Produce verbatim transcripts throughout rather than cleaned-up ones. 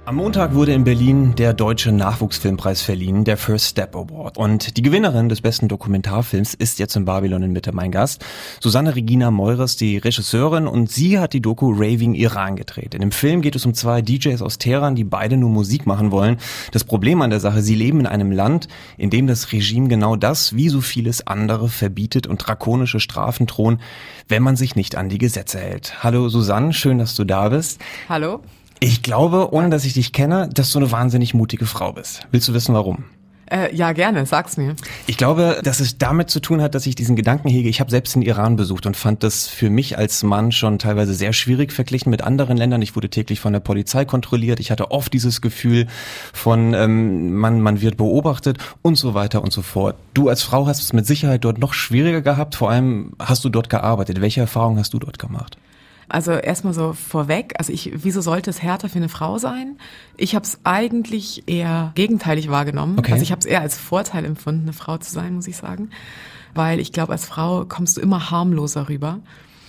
Am Montag wurde in Berlin der Deutsche Nachwuchsfilmpreis verliehen, der First Step Award. Und die Gewinnerin des besten Dokumentarfilms ist jetzt in Babylon in Mitte mein Gast. Susanne Regina Meures, die Regisseurin, und sie hat die Doku Raving Iran gedreht. In dem Film geht es um zwei D Js aus Teheran, die beide nur Musik machen wollen. Das Problem an der Sache, sie leben in einem Land, in dem das Regime genau das, wie so vieles andere, verbietet und drakonische Strafen drohen, wenn man sich nicht an die Gesetze hält. Hallo Susanne, schön, dass du da bist. Hallo. Ich glaube, ohne dass ich dich kenne, dass du eine wahnsinnig mutige Frau bist. Willst du wissen, warum? Äh, ja, gerne, sag's mir. Ich glaube, dass es damit zu tun hat, dass ich diesen Gedanken hege. Ich habe selbst den Iran besucht und fand das für mich als Mann schon teilweise sehr schwierig verglichen mit anderen Ländern. Ich wurde täglich von der Polizei kontrolliert. Ich hatte oft dieses Gefühl von, ähm, man, man wird beobachtet und so weiter und so fort. Du als Frau hast es mit Sicherheit dort noch schwieriger gehabt. Vor allem hast du dort gearbeitet. Welche Erfahrungen hast du dort gemacht? Also erstmal so vorweg, also ich, wieso sollte es härter für eine Frau sein? Ich habe es eigentlich eher gegenteilig wahrgenommen. Okay. Also ich habe es eher als Vorteil empfunden, eine Frau zu sein, muss ich sagen. Weil ich glaube, als Frau kommst du immer harmloser rüber.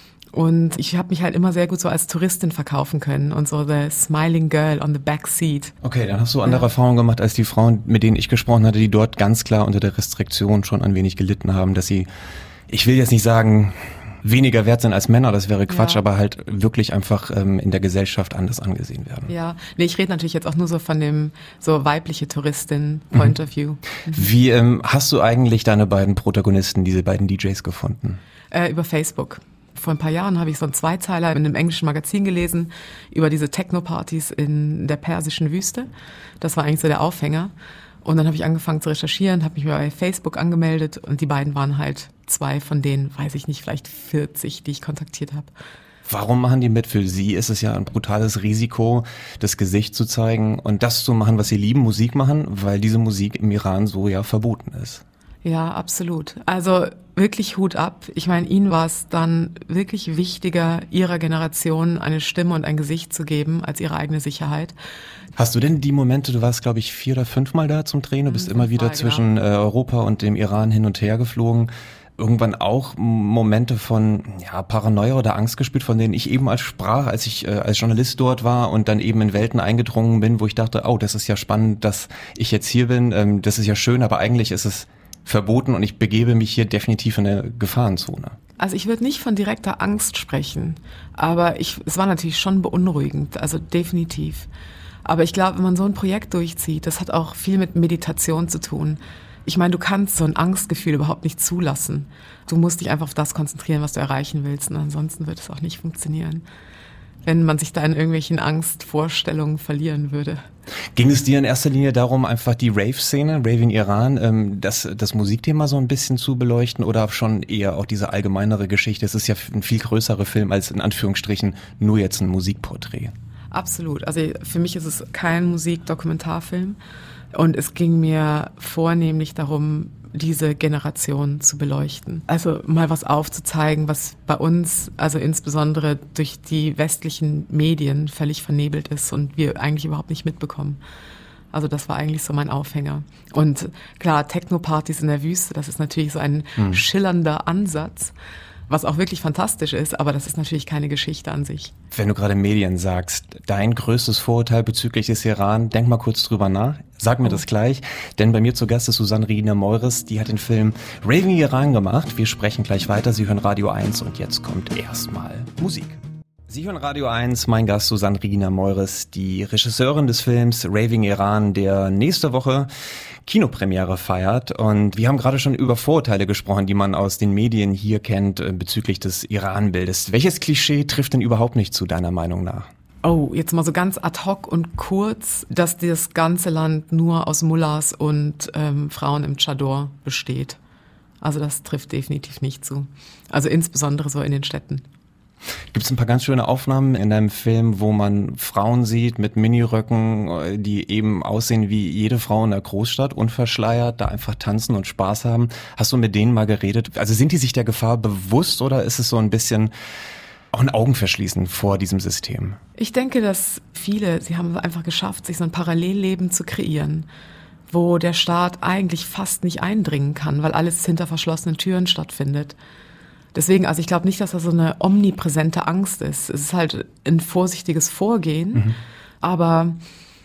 Und ich habe mich halt immer sehr gut so als Touristin verkaufen können und so the smiling girl on the back seat. Okay, dann hast du andere Ja. Erfahrungen gemacht als die Frauen, mit denen ich gesprochen hatte, die dort ganz klar unter der Restriktion schon ein wenig gelitten haben, dass sie, ich will jetzt nicht sagen, weniger wert sind als Männer, das wäre Quatsch, Ja. aber halt wirklich einfach ähm, in der Gesellschaft anders angesehen werden. Ja, nee, ich rede natürlich jetzt auch nur so von dem so weibliche Touristin Point Mhm. of View. Wie ähm, hast du eigentlich deine beiden Protagonisten, diese beiden D Js gefunden? Äh, über Facebook. Vor ein paar Jahren habe ich so einen Zweizeiler in einem englischen Magazin gelesen über diese Techno-Partys in der persischen Wüste. Das war eigentlich so der Aufhänger. Und dann habe ich angefangen zu recherchieren, habe mich bei Facebook angemeldet und die beiden waren halt zwei von denen, weiß ich nicht, vielleicht vierzig, die ich kontaktiert habe. Warum machen die mit? Für sie ist es ja ein brutales Risiko, das Gesicht zu zeigen und das zu machen, was sie lieben, Musik machen, weil diese Musik im Iran so ja verboten ist. Ja, absolut. Also wirklich Hut ab. Ich meine, ihnen war es dann wirklich wichtiger, ihrer Generation eine Stimme und ein Gesicht zu geben, als ihre eigene Sicherheit. Hast du denn die Momente, du warst glaube ich vier oder fünfmal da zum Drehen, du bist Mhm, immer wieder fünfmal, zwischen äh, Europa und dem Iran hin und her geflogen, irgendwann auch Momente von ja, Paranoia oder Angst gespürt, von denen ich eben als sprach, als ich äh, als Journalist dort war und dann eben in Welten eingedrungen bin, wo ich dachte, oh, das ist ja spannend, dass ich jetzt hier bin, ähm, das ist ja schön, aber eigentlich ist es verboten und ich begebe mich hier definitiv in eine Gefahrenzone. Also ich würde nicht von direkter Angst sprechen, aber ich, es war natürlich schon beunruhigend, also definitiv. Aber ich glaube, wenn man so ein Projekt durchzieht, das hat auch viel mit Meditation zu tun. Ich meine, du kannst so ein Angstgefühl überhaupt nicht zulassen. Du musst dich einfach auf das konzentrieren, was du erreichen willst, und ansonsten wird es auch nicht funktionieren, wenn man sich da in irgendwelchen Angstvorstellungen verlieren würde. Ging es dir in erster Linie darum, einfach die Rave-Szene, Raving Iran, ähm, das, das Musikthema so ein bisschen zu beleuchten oder schon eher auch diese allgemeinere Geschichte? Es ist ja ein viel größerer Film als in Anführungsstrichen nur jetzt ein Musikporträt. Absolut. Also für mich ist es kein Musikdokumentarfilm und es ging mir vornehmlich darum, diese Generation zu beleuchten. Also mal was aufzuzeigen, was bei uns, also insbesondere durch die westlichen Medien völlig vernebelt ist und wir eigentlich überhaupt nicht mitbekommen. Also das war eigentlich so mein Aufhänger. Und klar, Techno-Partys in der Wüste, das ist natürlich so ein hm. schillernder Ansatz, was auch wirklich fantastisch ist, aber das ist natürlich keine Geschichte an sich. Wenn du gerade Medien sagst, dein größtes Vorurteil bezüglich des Iran, denk mal kurz drüber nach, sag mir oh. das gleich, denn bei mir zu Gast ist Susanne Regina Meures, die hat den Film Raving Iran gemacht. Wir sprechen gleich weiter, Sie hören Radio eins und jetzt kommt erstmal Musik. Sie hören Radio eins, mein Gast Susanne Regina Meures, die Regisseurin des Films Raving Iran, der nächste Woche Kinopremiere feiert. Und wir haben gerade schon über Vorurteile gesprochen, die man aus den Medien hier kennt äh, bezüglich des Iran-Bildes. Welches Klischee trifft denn überhaupt nicht zu, deiner Meinung nach? Oh, jetzt mal so ganz ad hoc und kurz, dass das ganze Land nur aus Mullahs und ähm, Frauen im Chador besteht. Also das trifft definitiv nicht zu. Also insbesondere so in den Städten. Gibt es ein paar ganz schöne Aufnahmen in deinem Film, wo man Frauen sieht mit Miniröcken, die eben aussehen wie jede Frau in der Großstadt, unverschleiert, da einfach tanzen und Spaß haben. Hast du mit denen mal geredet? Also sind die sich der Gefahr bewusst oder ist es so ein bisschen auch ein Augenverschließen vor diesem System? Ich denke, dass viele, sie haben einfach geschafft, sich so ein Parallelleben zu kreieren, wo der Staat eigentlich fast nicht eindringen kann, weil alles hinter verschlossenen Türen stattfindet. Deswegen, also ich glaube nicht, dass das so eine omnipräsente Angst ist. Es ist halt ein vorsichtiges Vorgehen, mhm. aber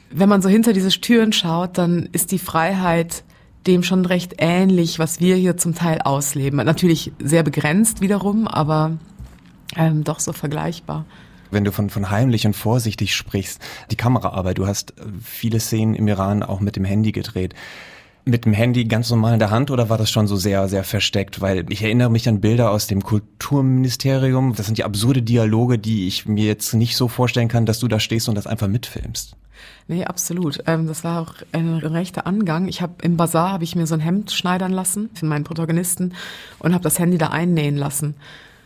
wenn man so hinter diese Türen schaut, dann ist die Freiheit dem schon recht ähnlich, was wir hier zum Teil ausleben. Natürlich sehr begrenzt wiederum, aber ähm, doch so vergleichbar. Wenn du von, von heimlich und vorsichtig sprichst, die Kameraarbeit, du hast viele Szenen im Iran auch mit dem Handy gedreht. Mit dem Handy ganz normal in der Hand oder war das schon so sehr, sehr versteckt? Weil ich erinnere mich an Bilder aus dem Kulturministerium. Das sind ja absurde Dialoge, die ich mir jetzt nicht so vorstellen kann, dass du da stehst und das einfach mitfilmst. Nee, absolut. Ähm, das war auch ein rechter Angang. Ich habe im Bazar habe ich mir so ein Hemd schneidern lassen für meinen Protagonisten und habe das Handy da einnähen lassen.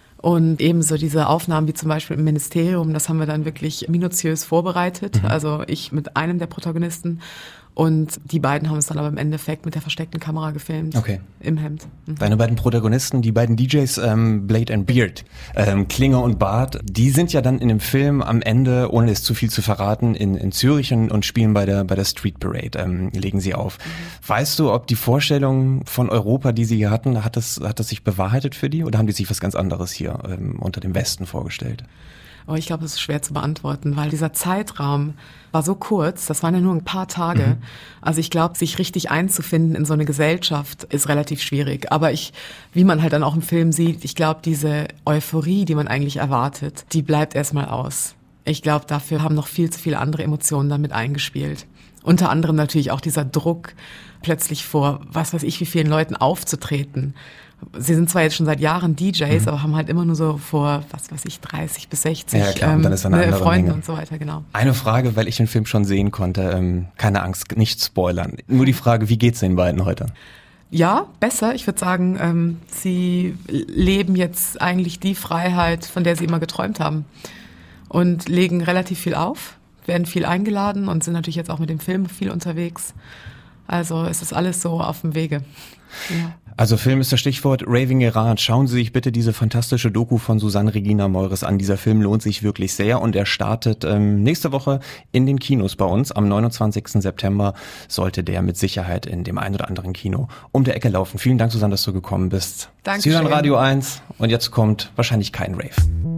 Und ebenso diese Aufnahmen wie zum Beispiel im Ministerium, das haben wir dann wirklich minutiös vorbereitet. Mhm. Also ich mit einem der Protagonisten. Und die beiden haben es dann aber im Endeffekt mit der versteckten Kamera gefilmt. Okay. Im Hemd. Mhm. Deine beiden Protagonisten, die beiden D Js, ähm, Blade and Beard, ähm, Klinge und Bart, die sind ja dann in dem Film am Ende, ohne es zu viel zu verraten, in, in Zürich und, und spielen bei der, bei der Street Parade, ähm, legen sie auf. Mhm. Weißt du, ob die Vorstellung von Europa, die sie hier hatten, hat das, hat das sich bewahrheitet für die oder haben die sich was ganz anderes hier ähm, unter dem Westen vorgestellt? Oh, ich glaube, das ist schwer zu beantworten, weil dieser Zeitraum war so kurz, das waren ja nur ein paar Tage. Mhm. Also ich glaube, sich richtig einzufinden in so eine Gesellschaft ist relativ schwierig. Aber ich, wie man halt dann auch im Film sieht, ich glaube, diese Euphorie, die man eigentlich erwartet, die bleibt erstmal aus. Ich glaube, dafür haben noch viel zu viele andere Emotionen damit eingespielt. Unter anderem natürlich auch dieser Druck, plötzlich vor was weiß ich wie vielen Leuten aufzutreten. Sie sind zwar jetzt schon seit Jahren D Js, mhm. aber haben halt immer nur so vor, was weiß ich, dreißig bis sechzig ja, klar, ähm, dann ist eine andere Freunden Menge. Und so weiter, genau. Eine Frage, weil ich den Film schon sehen konnte, ähm, keine Angst, nicht spoilern. Nur die Frage, wie geht's den beiden heute? Ja, besser. Ich würde sagen, ähm, sie leben jetzt eigentlich die Freiheit, von der sie immer geträumt haben. Und legen relativ viel auf, werden viel eingeladen und sind natürlich jetzt auch mit dem Film viel unterwegs. Also es ist alles so auf dem Wege. Ja. Also Film ist das Stichwort, Raving Iran. Schauen Sie sich bitte diese fantastische Doku von Susanne Regina Meures an. Dieser Film lohnt sich wirklich sehr und er startet ähm, nächste Woche in den Kinos bei uns. Am neunundzwanzigsten September sollte der mit Sicherheit in dem ein oder anderen Kino um der Ecke laufen. Vielen Dank, Susanne, dass du gekommen bist. Danke. Sie hören Radio eins und jetzt kommt wahrscheinlich kein Rave.